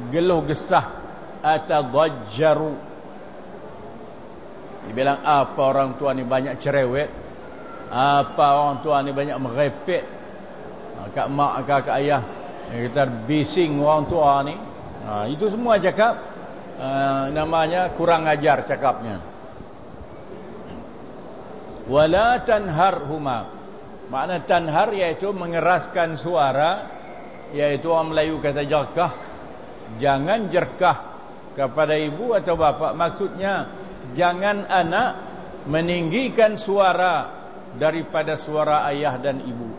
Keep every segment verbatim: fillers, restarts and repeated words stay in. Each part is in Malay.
geluh gesah, atadajjaru. Dibilang apa orang tua ni banyak cerewet, apa orang tua ni banyak merepek, kat mak ke kat ayah, kita bising orang tua ni. Ha, itu semua cakap uh, namanya kurang ajar cakapnya. Wala tanharhuma, makna tanhar iaitu mengeraskan suara, iaitu orang Melayu kata jerkah. Jangan jerkah kepada ibu atau bapa. Maksudnya jangan anak meninggikan suara daripada suara ayah dan ibu.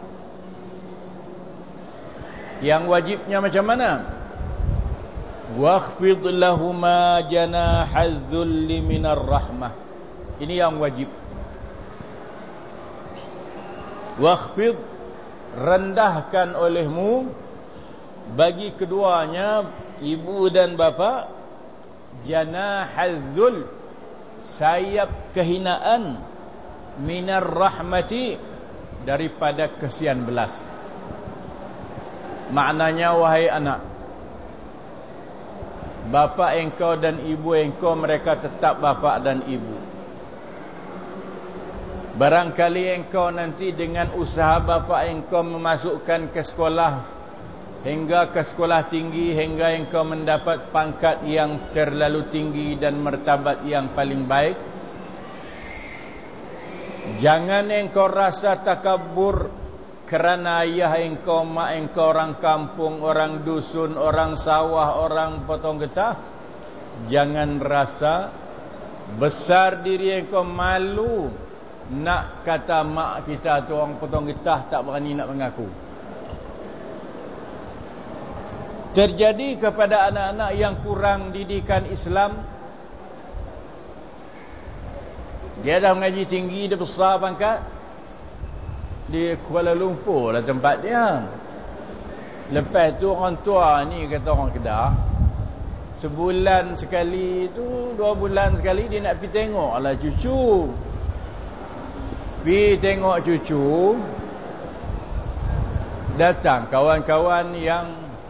Yang wajibnya macam mana? Wakhfid lahuma janahaz dhulli minar rahmah. Ini yang wajib. Wakhfid, rendahkan olehmu bagi keduanya, ibu dan bapa, janahaz dhul, sayap kehinaan, minar rahmati, daripada kesian belas. Maknanya, wahai anak, bapa engkau dan ibu engkau, mereka tetap bapa dan ibu. Barangkali engkau nanti dengan usaha bapa engkau memasukkan ke sekolah, hingga ke sekolah tinggi, hingga engkau mendapat pangkat yang terlalu tinggi dan martabat yang paling baik, jangan engkau rasa takabur kerana ayah engkau, mak engkau orang kampung, orang dusun, orang sawah, orang potong getah. Jangan rasa besar diri engkau, malu nak kata mak kita tu orang potong getah, tak berani nak mengaku. Terjadi kepada anak-anak yang kurang didikan Islam. Dia dah mengaji tinggi, dia besar pangkat, di Kuala Lumpur lah tempat dia. Lepas tu orang tua ni, kata orang Kedah, sebulan sekali tu, dua bulan sekali dia nak pergi tengok lah cucu. Pergi tengok cucu. Datang kawan-kawan yang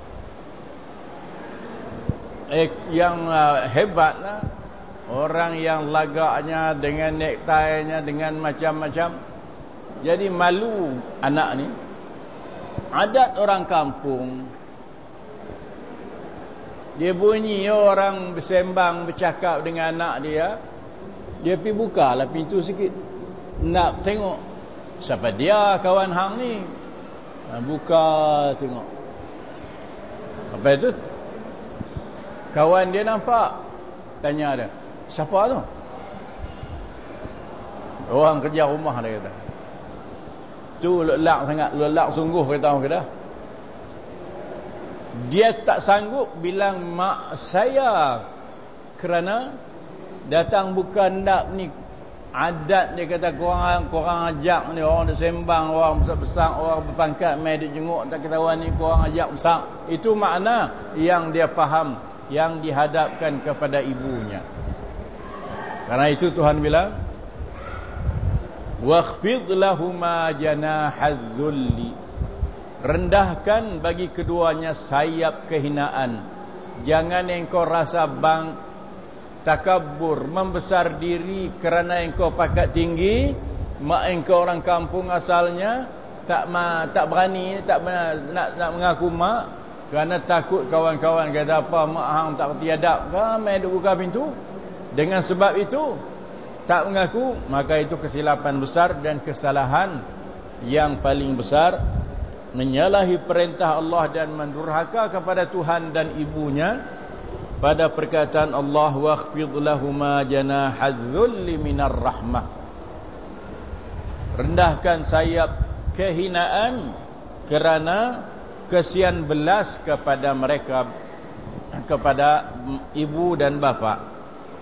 eh, yang uh, hebat lah. Orang yang lagaknya, dengan necktie-nya, dengan macam-macam. Jadi malu anak ni. Adat orang kampung, dia bunyi orang bersembang, bercakap dengan anak dia, dia pergi buka lah pintu sikit, nak tengok siapa dia kawan hang ni. Buka tengok. Lepas tu kawan dia nampak, tanya dia, siapa tu? Orang kerja rumah, dia kata. Tu lelak sangat, lelak sungguh, kata orang Kedah. Dia tak sanggup bilang mak saya, kerana datang bukan nak ni adat. Dia kata korang korang ajak ni orang dah sembang, orang besar-besar, orang berpangkat, mai duk jenguk, tak ketahuan ni korang ajak besar. Itu makna yang dia faham, yang dihadapkan kepada ibunya. Karena itu Tuhan bilang, wakhfid lahuma janahaz dhulli, rendahkan bagi keduanya sayap kehinaan. Jangan engkau rasa bang, takabur, membesar diri kerana engkau pangkat tinggi, mak engkau orang kampung asalnya, tak ma, tak berani, tak nak, nak mengaku mak, kerana takut kawan-kawan kata apa, mak hang tak reti adab ke, mai duk buka pintu. Dengan sebab itu tak mengaku, maka itu kesilapan besar dan kesalahan yang paling besar, menyalahi perintah Allah dan mendurhaka kepada Tuhan dan ibunya. Pada perkataan Allah, wakhfid lahuma janahaz dhulli minar rahmah, rendahkan sayap kehinaan kerana kesian belas kepada mereka, kepada ibu dan bapa.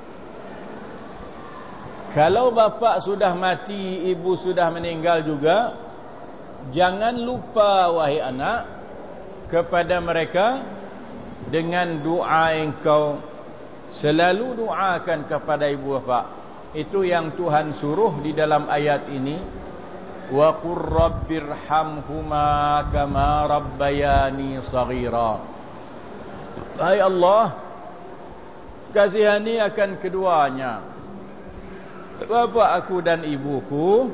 Kalau bapa sudah mati, ibu sudah meninggal juga, jangan lupa wahai anak kepada mereka dengan doa engkau. Selalu doakan kepada ibu bapa. Itu yang Tuhan suruh di dalam ayat ini. Wa qur rabbirhamhuma kama rabbayani shaghira. Hai Allah, kasihani akan keduanya, bapa aku dan ibuku,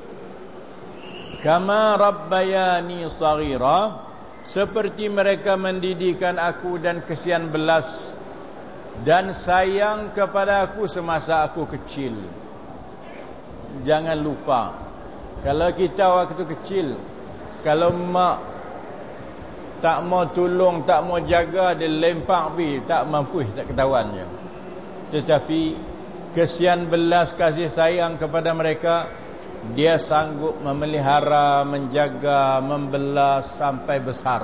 kama rabbayani saghira, seperti mereka mendidikan aku dan kesian belas dan sayang kepada aku semasa aku kecil. Jangan lupa, kalau kita waktu kecil, kalau mak tak mau tolong, tak mau jaga, dia lempar pi, tak mampu, tak ketahuan je. Tetapi kesian belas kasih sayang kepada mereka, dia sanggup memelihara, menjaga, membelas sampai besar.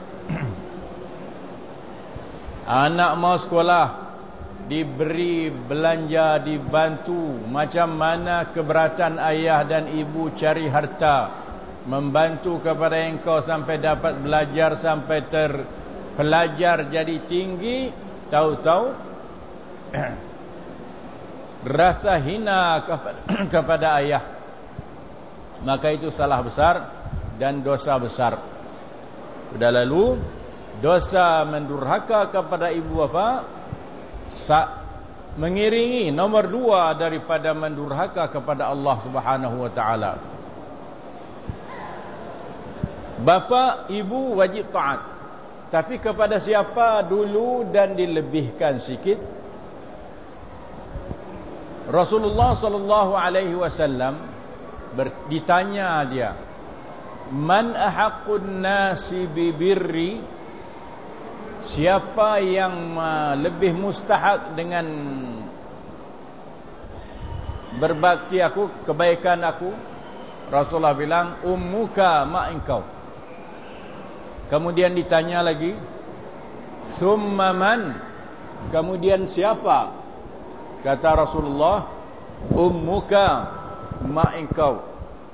Anak mau sekolah, diberi belanja, dibantu. Macam mana keberatan ayah dan ibu cari harta, membantu kepada engkau sampai dapat belajar, sampai terpelajar jadi tinggi. Tahu-tahu rasa hina kepada, kepada ayah, maka itu salah besar dan dosa besar. Sudah lalu, dosa mendurhaka kepada ibu bapa sa mengiringi nomor dua daripada mendurhaka kepada Allah Subhanahu wa taala. Bapa ibu wajib taat, tapi kepada siapa dulu dan dilebihkan sikit. Rasulullah sallallahu alaihi wasallam ditanya dia, man ahaqqun nasi bibirri, siapa yang lebih mustahak dengan berbakti aku, kebaikan aku? Rasulullah bilang, ummuka, mak engkau. Kemudian ditanya lagi, summa man, kemudian siapa? Kata Rasulullah, ummuka, mak engkau.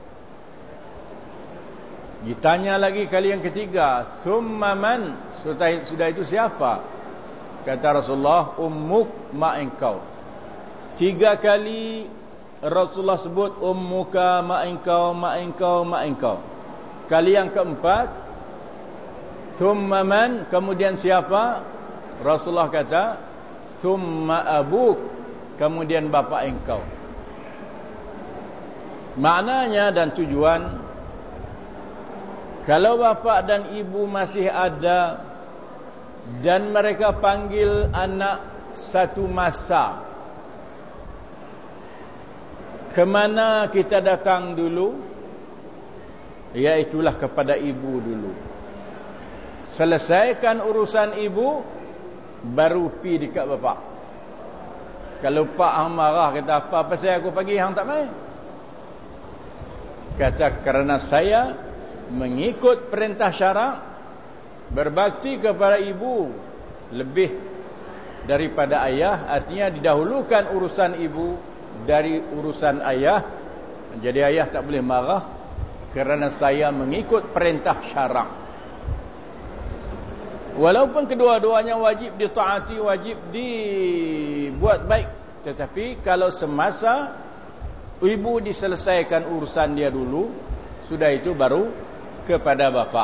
Ditanya lagi kali yang ketiga, summa man, sudah, sudah itu siapa? Kata Rasulullah, ummuk, mak engkau. Tiga kali Rasulullah sebut ummuka, mak engkau, mak engkau, mak engkau. Kali yang keempat, summa man, kemudian siapa? Rasulullah kata, summa abuk, kemudian bapa engkau. Maknanya dan tujuan, kalau bapa dan ibu masih ada dan mereka panggil anak satu masa, kemana kita datang dulu? Iaitulah kepada ibu dulu. Selesaikan urusan ibu, baru pi dekat bapa. Kalau pak hang marah, kata apa pasal aku pagi hang tak mai? Kata kerana saya mengikut perintah syarak, berbakti kepada ibu lebih daripada ayah. Artinya didahulukan urusan ibu dari urusan ayah. Jadi ayah tak boleh marah kerana saya mengikut perintah syarak. Walaupun kedua-duanya wajib ditaati, wajib dibuat baik, tetapi kalau semasa ibu diselesaikan urusan dia dulu, sudah itu baru kepada bapa.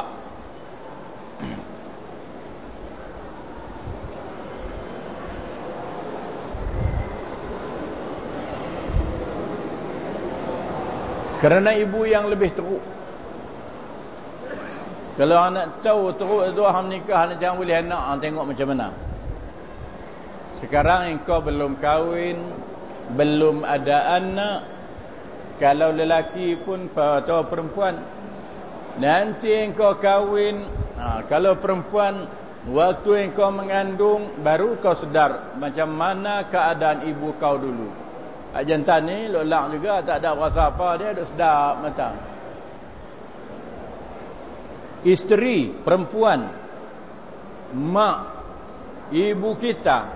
Kerana ibu yang lebih teruk. Kalau anak tahu teruk itu hang nikah, anak jangan boleh anak, hang tengok macam mana. Sekarang engkau belum kahwin, belum ada anak. Kalau lelaki pun atau perempuan, nanti engkau kahwin, ha, kalau perempuan, waktu engkau mengandung, baru kau sedar macam mana keadaan ibu kau dulu. Hak jantan ni lolak juga, tak ada rasa apa, dia duk sedap mata. Isteri, perempuan, mak, ibu kita,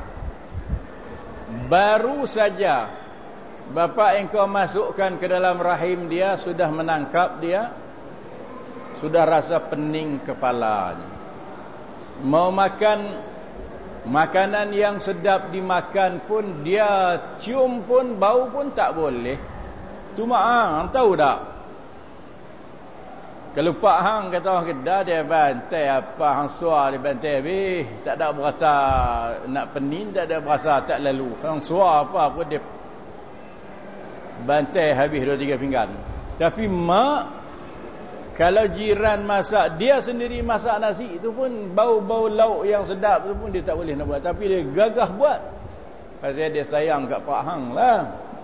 baru saja bapa engkau masukkan ke dalam rahim dia, sudah menangkap dia, sudah rasa pening kepalanya. Mau makan makanan yang sedap dimakan pun, dia cium pun, bau pun tak boleh. Tu mak, tahu tak? Kalau Pak Hang kata orang Kedah, dia bantai apa hang suar dia bantai habis, tak ada berasa nak penin, tak ada berasa tak lalu. Hang suar apa pun dia bantai habis dua tiga pinggan. Tapi mak, kalau jiran masak, dia sendiri masak nasi itu pun bau-bau lauk yang sedap tu pun dia tak boleh nak buat, tapi dia gagah buat. Pasal dia sayang kat Pak Hang lah.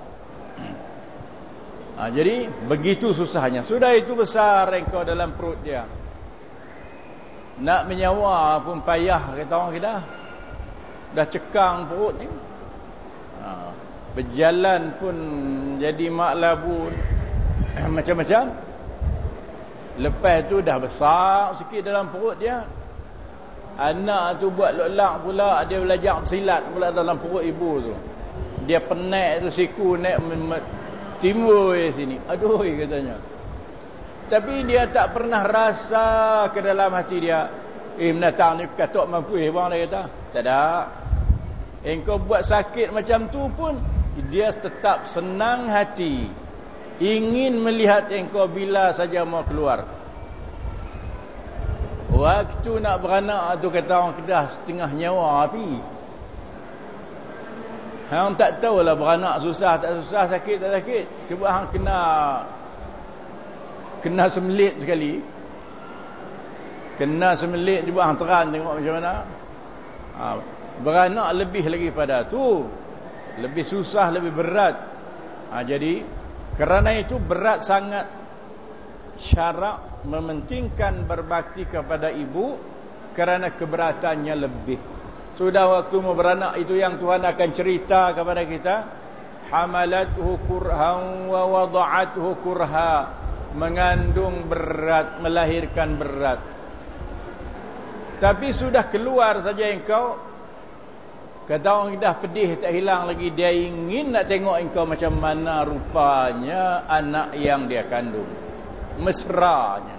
Ha, jadi begitu susahnya. Sudah itu besar engkau dalam perut dia. Nak menyawa pun payah, kata orang kita. Dah cekang perut ni. Ha, berjalan pun jadi mak labu macam-macam. Lepas tu dah besar sikit dalam perut dia. Anak tu buat lolak pula, dia belajar silat pula dalam perut ibu tu. Dia penat tu siku naik timbul di sini. Aduh katanya. Tapi dia tak pernah rasa ke dalam hati dia, eh menatang ni katok mampu eh bang, dia kata. Tak ada. Engkau buat sakit macam tu pun dia tetap senang hati, ingin melihat engkau bila saja mau keluar. Waktu nak beranak tu kata orang Kedah setengah nyawa api. Hang tak tahulah beranak susah tak susah, sakit tak sakit. Cuba hang kena kena semelit sekali. Kena semelit cuba hang teran tengok macam mana. Ha, beranak lebih lagi pada tu. Lebih susah, lebih berat. Ha, jadi kerana itu berat sangat syarak mementingkan berbakti kepada ibu kerana keberatannya lebih. Sudah waktu mau beranak itu yang Tuhan akan cerita kepada kita, hamalathu kurhan wa wada'athu kurha, mengandung berat, melahirkan berat. Tapi sudah keluar saja engkau, kata orang dah pedih tak hilang lagi, dia ingin nak tengok engkau macam mana rupanya anak yang dia kandung. Mesranya.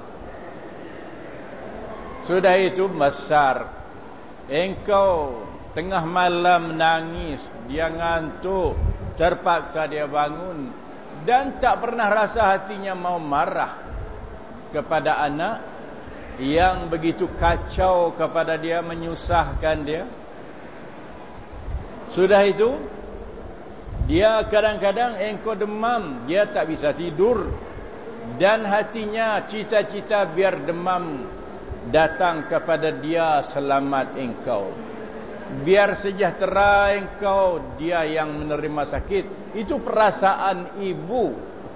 Sudah itu besar. Engkau tengah malam menangis, dia ngantuk, terpaksa dia bangun dan tak pernah rasa hatinya mau marah kepada anak yang begitu kacau kepada dia, menyusahkan dia. Sudah itu dia kadang-kadang engkau demam, dia tak bisa tidur dan hatinya cita-cita biar demam datang kepada dia selamat engkau, biar sejahtera engkau, dia yang menerima sakit. Itu perasaan ibu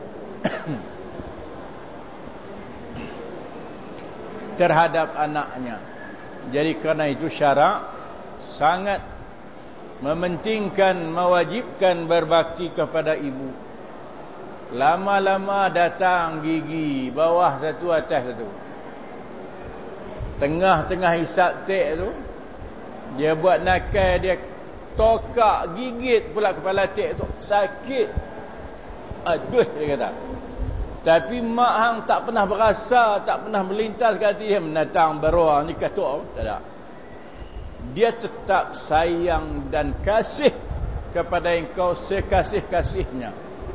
terhadap anaknya. Jadi kerana itu syarak sangat mementingkan, mewajibkan berbakti kepada ibu. Lama-lama datang gigi, bawah satu atas satu. Tengah-tengah hisap tek tu, dia buat nakal, dia tokak, gigit pula kepala tek tu, sakit. Aduh, dia kata. Tapi mak hang tak pernah berasa, tak pernah melintas ke hati dia, menatang beruang ni katuk, tak ada. Dia tetap sayang dan kasih kepada engkau sekasih-kasihnya.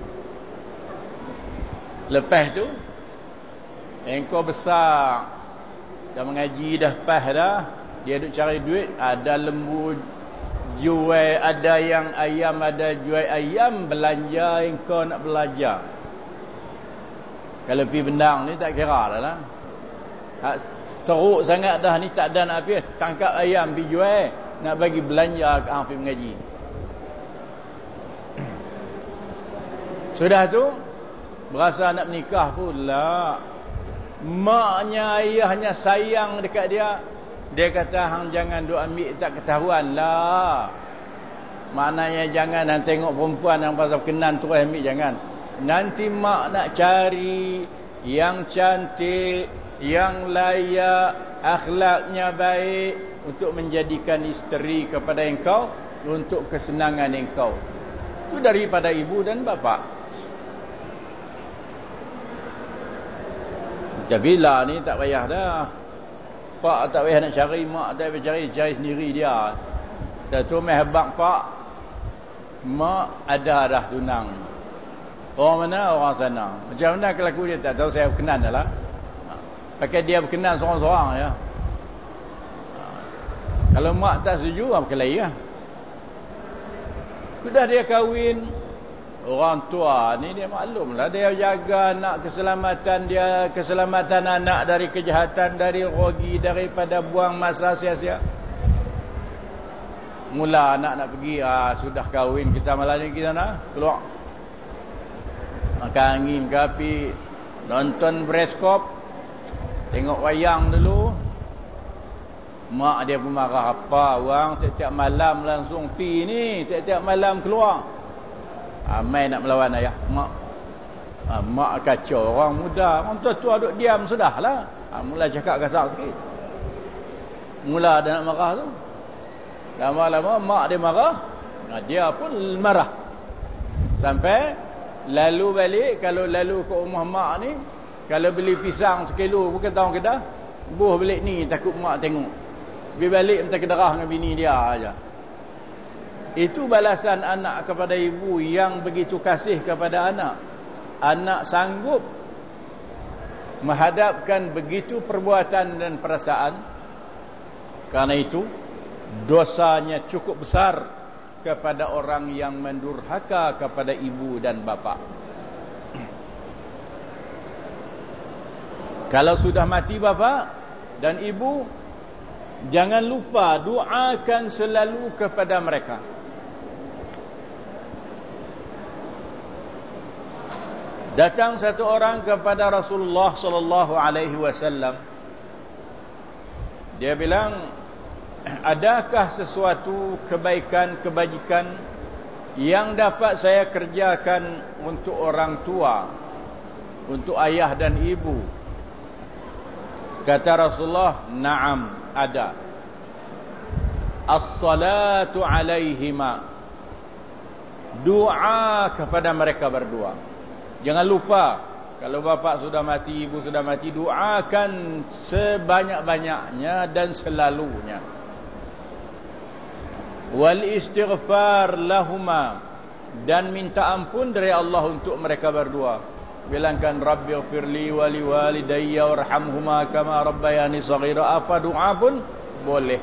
Lepas tu engkau besar, dah mengaji, dah pas dah, dia duk cari duit, ada lembu jual, ada yang ayam, ada jual ayam, belanja engkau nak belajar. Kalau pergi bendang ni tak kira dah lah. Teruk sangat dah ni, tak ada nak pergi, tangkap ayam pergi jual, nak bagi belanja ke hang pergi mengaji. Sudah tu berasa nak menikah pula, maknya ayahnya sayang dekat dia. Dia kata hang jangan duk ambil tak ketahuan lah. Maknanya jangan hang tengok perempuan yang pasal kenan terus ambil, jangan. Nanti mak nak cari yang cantik, yang layak, akhlaknya baik untuk menjadikan isteri kepada engkau, untuk kesenangan engkau. Itu daripada ibu dan bapa. Bila ni tak payah dah. Pak tak payah nak cari, mak tak payah cari, cari sendiri dia. Dah tu meh habaq pak, mak ada dah tunang. Orang mana? Orang sana. Macam mana kelaku dia tak tahu, saya kenan dah lah. pakai dia berkenan seorang-seorang ya. Kalau mak tak setuju, apa lain lah. Sudah dia kahwin, orang tua ni dia maklumlah, dia jaga anak, keselamatan dia, keselamatan anak dari kejahatan, dari rogi, daripada buang masa sia-sia. Mula anak nak pergi, ah, sudah kahwin kita malam ni kita nak keluar. Makan angin ke api, nonton bioskop, tengok wayang dulu. Mak dia pun marah, apa orang tiap-tiap malam langsung pi ni, tiap-tiap malam keluar. Amai nak melawan ayah. Mak ha, mak kacau orang muda. Orang tua-tua duduk diam sudahlah. Ha, mula cakap kasar sikit. Mula dia nak marah tu. Lama-lama mak dia marah. Ha, dia pun marah. Sampai lalu balik. Kalau lalu ke rumah mak ni, kalau beli pisang sekilo bukan tahu kedah, buh balik ni takut mak tengok. Pergi balik minta kederah dengan bini dia aja. Itu balasan anak kepada ibu yang begitu kasih kepada anak. Anak sanggup menghadapkan begitu perbuatan dan perasaan. Karena itu dosanya cukup besar kepada orang yang mendurhaka kepada ibu dan bapa. Kalau sudah mati bapa dan ibu, jangan lupa doakan selalu kepada mereka. Datang satu orang kepada Rasulullah sallallahu alaihi wasallam. Dia bilang, adakah sesuatu kebaikan, kebajikan yang dapat saya kerjakan untuk orang tua, untuk ayah dan ibu? Kata Rasulullah, na'am, ada. As-salatu alaihima, doa kepada mereka berdua. Jangan lupa, kalau bapa sudah mati, ibu sudah mati, doakan sebanyak-banyaknya dan selalunya. Wal istighfar lahuma, dan minta ampun dari Allah untuk mereka berdua. Bilangkan Rabbighfirli wa liwalidayya warhamhuma kama rabbayani shaghira. Apa doa pun boleh.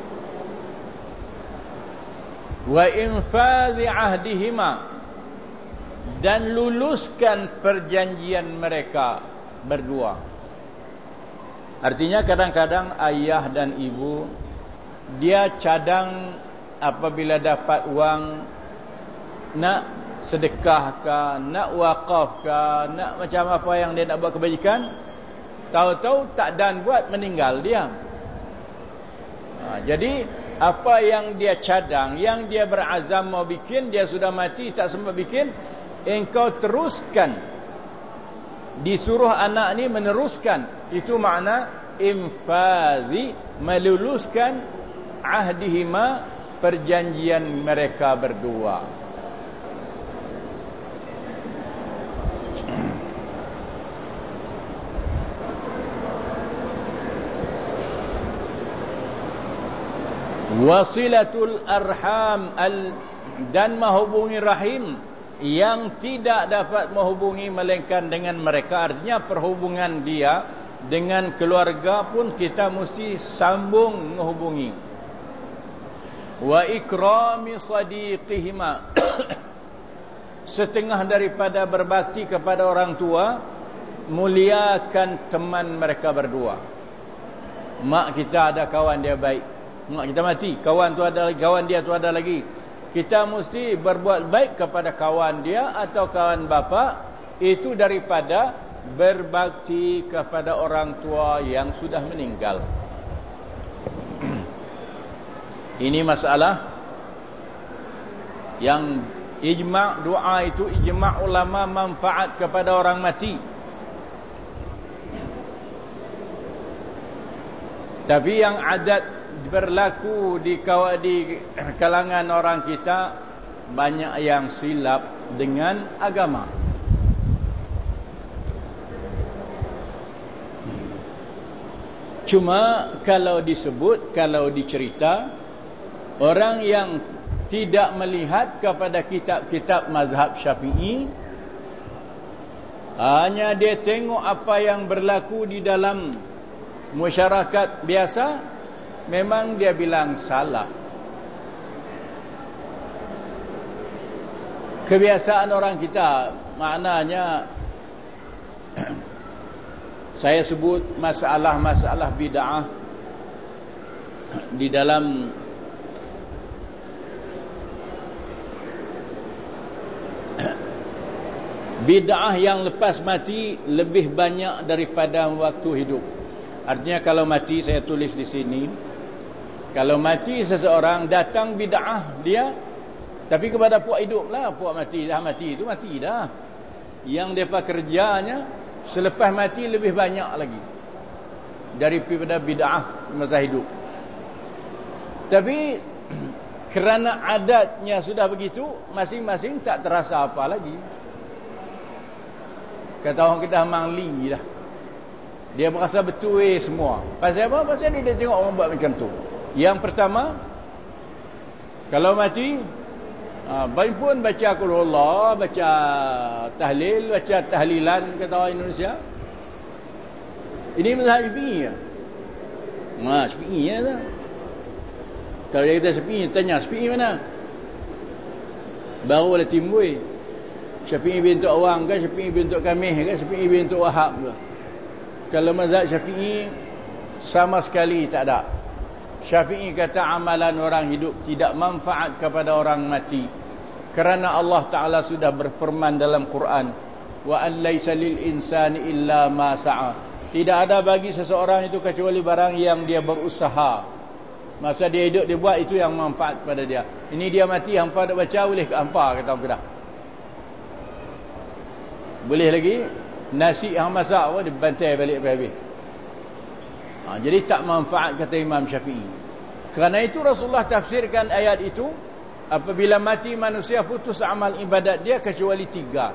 Wa infadhi ahdihima, dan luluskan perjanjian mereka berdua. Artinya kadang-kadang ayah dan ibu dia cadang apabila dapat wang, nak sedekah ke, nak wakaf ke, nak macam apa yang dia nak buat kebajikan, tahu-tahu tak dan buat, meninggal dia. Ha, jadi apa yang dia cadang, yang dia berazam mau bikin, dia sudah mati tak sempat bikin, engkau teruskan. Disuruh anak ni meneruskan. Itu makna infadhi, meluluskan ahdihima, perjanjian mereka berdua. Wasilatul arham al, dan menghubungi rahim yang tidak dapat menghubungi melainkan dengan mereka. Artinya perhubungan dia dengan keluarga pun kita mesti sambung menghubungi. Wa ikrami sadiqihima, setengah daripada berbakti kepada orang tua, muliakan teman mereka berdua. Mak kita ada kawan dia baik, mak kita mati, kawan tu ada lagi, kawan dia tu ada lagi. Kita mesti berbuat baik kepada kawan dia atau kawan bapa, itu daripada berbakti kepada orang tua yang sudah meninggal. Ini masalah yang ijma' doa itu, ijma' ulama manfaat kepada orang mati. Tapi yang adat berlaku di di kalangan orang kita, banyak yang silap dengan agama. Cuma kalau disebut, kalau dicerita, orang yang tidak melihat kepada kitab-kitab mazhab Syafi'i, hanya dia tengok apa yang berlaku di dalam masyarakat biasa memang dia bilang salah. Kebiasaan orang kita, maknanya saya sebut masalah-masalah bid'ah di dalam bid'ah yang lepas mati lebih banyak daripada waktu hidup. Artinya kalau mati, saya tulis di sini, kalau mati seseorang datang bid'ah dia, tapi kepada puak hidup lah, puak mati dah, mati itu mati dah. Yang mereka kerjanya selepas mati lebih banyak lagi daripada bid'ah masa hidup. Tapi kerana adatnya sudah begitu, masing-masing tak terasa apa lagi. Kata orang kita mangli dah, dia berasa betul eh semua. Pasal apa? Pasal dia tengok orang buat macam tu. Yang pertama, kalau mati, ha, baik pun baca Qulullah, baca tahlil, baca tahlilan, kata orang Indonesia. Ini mazhab Syafi'i ya. Nah, Syafi'i ya tak? Kalau dia kata Syafi'i, tanya Syafi'i mana? Baru boleh timbul. Syafi'i bintu Awang ke, Syafi'i bintu Kamih ke, Syafi'i bintu Wahab ke. Kalau mazhab Syafi'i sama sekali tak ada. Syafi'i kata amalan orang hidup tidak manfaat kepada orang mati. Kerana Allah Ta'ala sudah berfirman dalam Quran, wa an laysa lil insani illa ma sa'a. Tidak ada bagi seseorang itu kecuali barang yang dia berusaha. Masa dia hidup dia buat, itu yang manfaat pada dia. Ini dia mati, hampa nak baca boleh ke hampa, kata orang Kedah. Boleh lagi, nasi yang masak pun dibantai balik habis. Ha, jadi tak manfaat, kata Imam Syafi'i. Kerana itu Rasulullah tafsirkan ayat itu, apabila mati manusia putus amal ibadat dia kecuali tiga.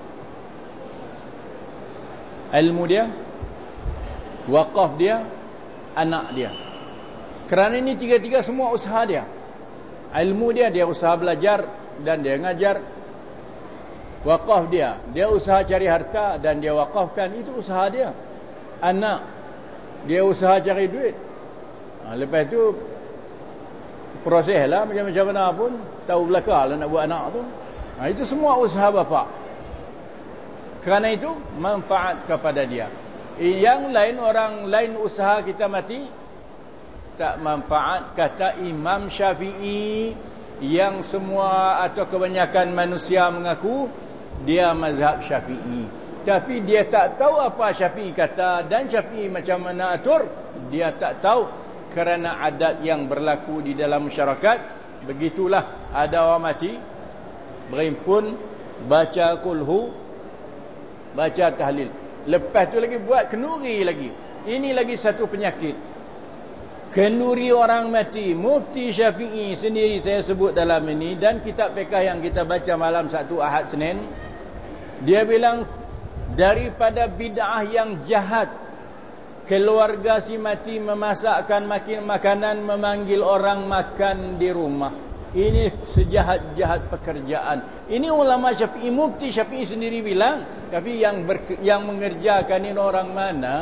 Ilmu dia, wakaf dia, anak dia. Kerana ini tiga-tiga semua usaha dia. Ilmu dia, dia usaha belajar dan dia ngajar. Wakaf dia, dia usaha cari harta dan dia wakafkan, itu usaha dia. Anak, dia usaha cari duit. Ha, lepas itu proses lah, macam-macam mana pun tahu belakang lah nak buat anak tu. Ha, itu semua usaha bapa. Kerana itu manfaat kepada dia. Yang lain, orang lain usaha kita mati tak manfaat, kata Imam Syafi'i, yang semua atau kebanyakan manusia mengaku dia mazhab Syafi'i. Tapi dia tak tahu apa Syafi'i kata, dan Syafi'i macam mana atur, dia tak tahu. Kerana adat yang berlaku di dalam masyarakat, begitulah, ada orang mati, berimpun, baca kulhu, baca tahlil. Lepas tu lagi buat kenuri lagi. Ini lagi satu penyakit. Kenuri orang mati. Mufti Syafi'i sendiri saya sebut dalam ini, dan kitab fiqh yang kita baca malam Sabtu, Ahad, Senin, dia bilang daripada bid'ah yang jahat, keluarga si mati memasakkan makin makanan, memanggil orang makan di rumah. Ini sejahat-jahat pekerjaan. Ini ulama Syafi'i, Mufti Syafi'i sendiri bilang. Tapi yang ber, yang mengerjakan ini orang mana?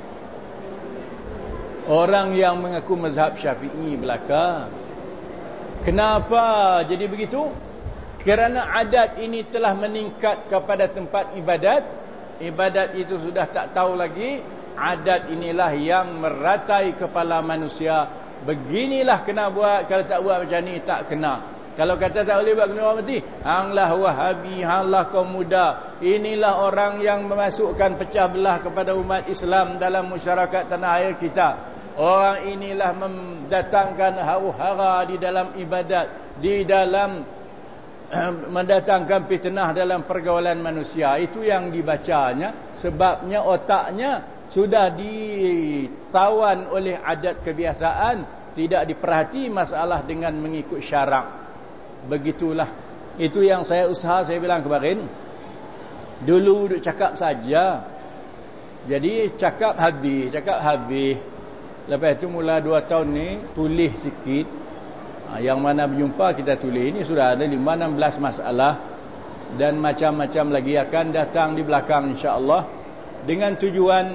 Orang yang mengaku mazhab Syafi'i belaka. Kenapa jadi begitu? Kerana adat ini telah meningkat kepada tempat ibadat. Ibadat itu sudah tak tahu lagi. Adat inilah yang meratai kepala manusia. Beginilah kena buat, kalau tak buat macam ni tak kena. Kalau kata tak boleh buat kena orang mati, hanglah Wahabi, hanglah kaum muda. Inilah orang yang memasukkan pecah belah kepada umat Islam dalam masyarakat tanah air kita. Orang inilah mendatangkan huru-hara di dalam ibadat, di dalam mendatangkan fitnah dalam pergaulan manusia. Itu yang dibacanya. Sebabnya otaknya sudah ditawan oleh adat kebiasaan, tidak diperhati masalah dengan mengikut syarak. Begitulah. Itu yang saya usaha, saya bilang kemarin. Dulu duduk cakap saja, jadi cakap habis, cakap habis. Lepas itu mula dua tahun ni tulis sikit. Ha, yang mana berjumpa kita tulis. Ini sudah ada lima enam belas masalah, dan macam-macam lagi akan datang di belakang insya-Allah, dengan tujuan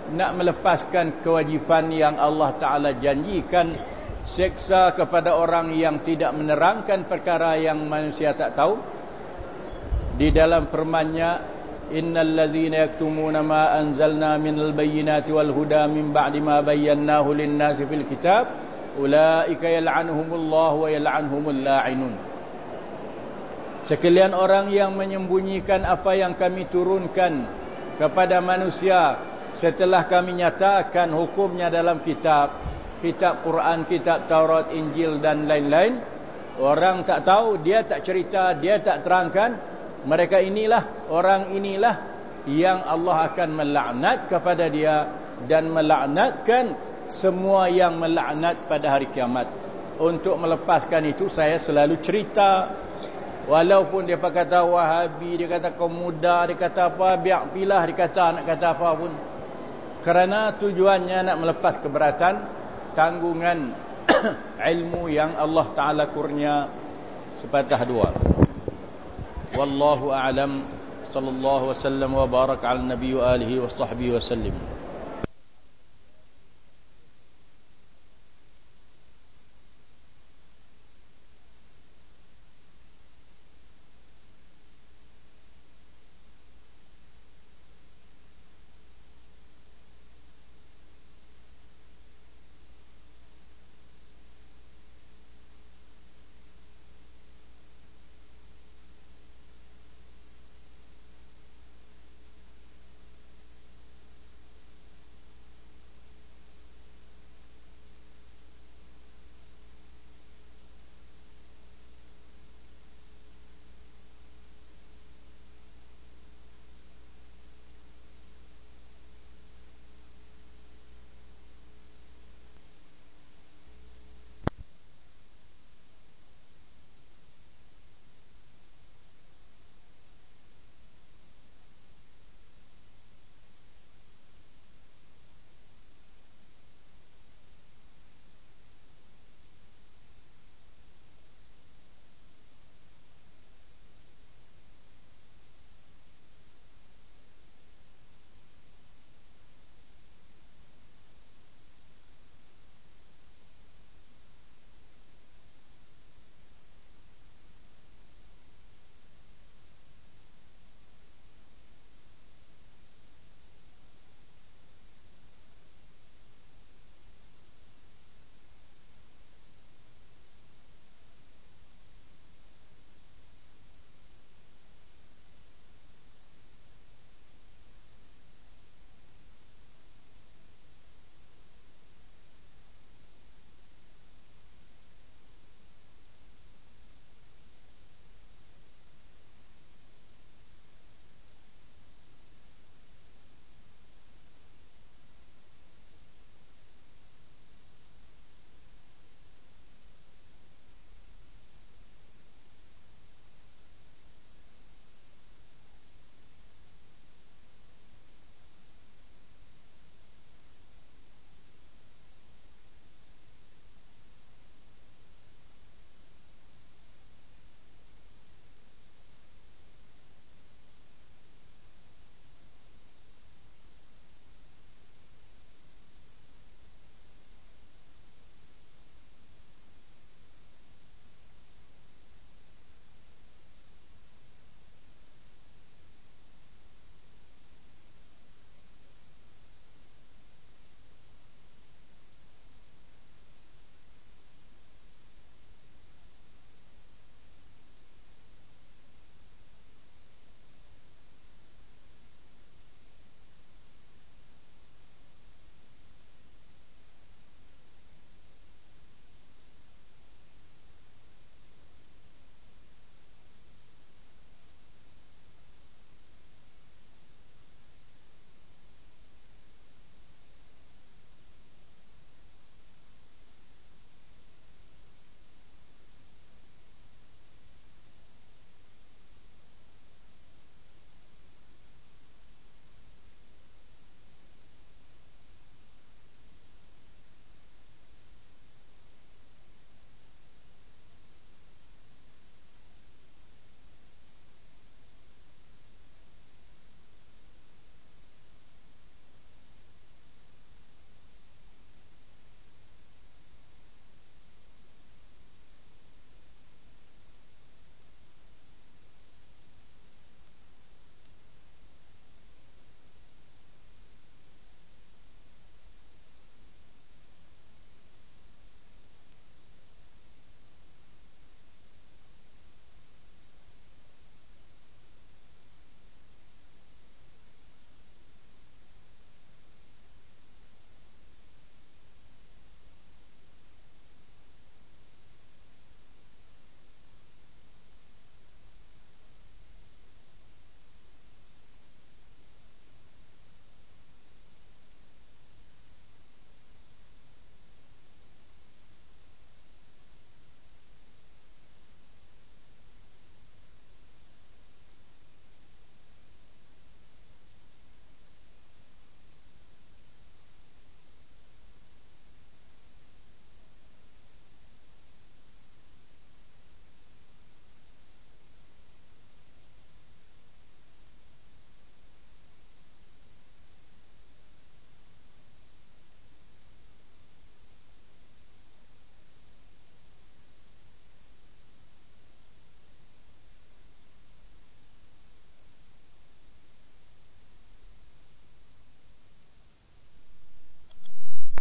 nak melepaskan kewajipan yang Allah Ta'ala janjikan, seksa kepada orang yang tidak menerangkan perkara yang manusia tak tahu. Di dalam firman-Nya, innal ladzina yaktumuna ma anzalna minal bayyinati wal huda min ba'di ma bayyanahu lin-nasi fil kitab ulaika yal'anuhumullahu wa yal'anuhumul la'inun. Sekalian orang yang menyembunyikan apa yang kami turunkan kepada manusia setelah kami nyatakan hukumnya dalam kitab, kitab Quran, kitab Taurat, Injil dan lain-lain. Orang tak tahu, dia tak cerita, dia tak terangkan. Mereka inilah, orang inilah yang Allah akan melaknat kepada dia dan melaknatkan semua yang melaknat pada hari kiamat. Untuk melepaskan itu, saya selalu cerita. Walaupun dia kata Wahabi, dia kata kaum muda, dia kata apa, biar pilah, dia kata nak kata apa pun. Kerana tujuannya nak melepas keberatan tanggungan ilmu yang Allah Ta'ala kurnia sepatah dua. Wallahu a'lam. Sallallahu wasallam wa baraka ala nabi wa alihi wa sahbihi wa sallim.